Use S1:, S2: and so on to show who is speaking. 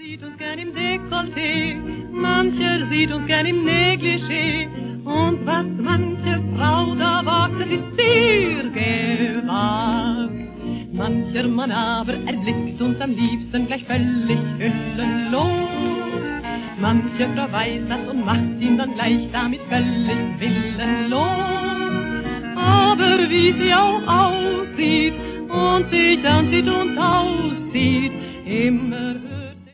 S1: sieht uns gern im Dekolleté, mancher sieht uns gern im Negligé. Und was manche Frau da wagt, das ist sehr gewagt. Mancher Mann aber erblickt uns am liebsten gleich völlig hüllenlos. Manche Frau weiß das und macht ihn dann gleich damit völlig willenlos. Aber wie sie auch aussieht und sich anzieht und auszieht, immer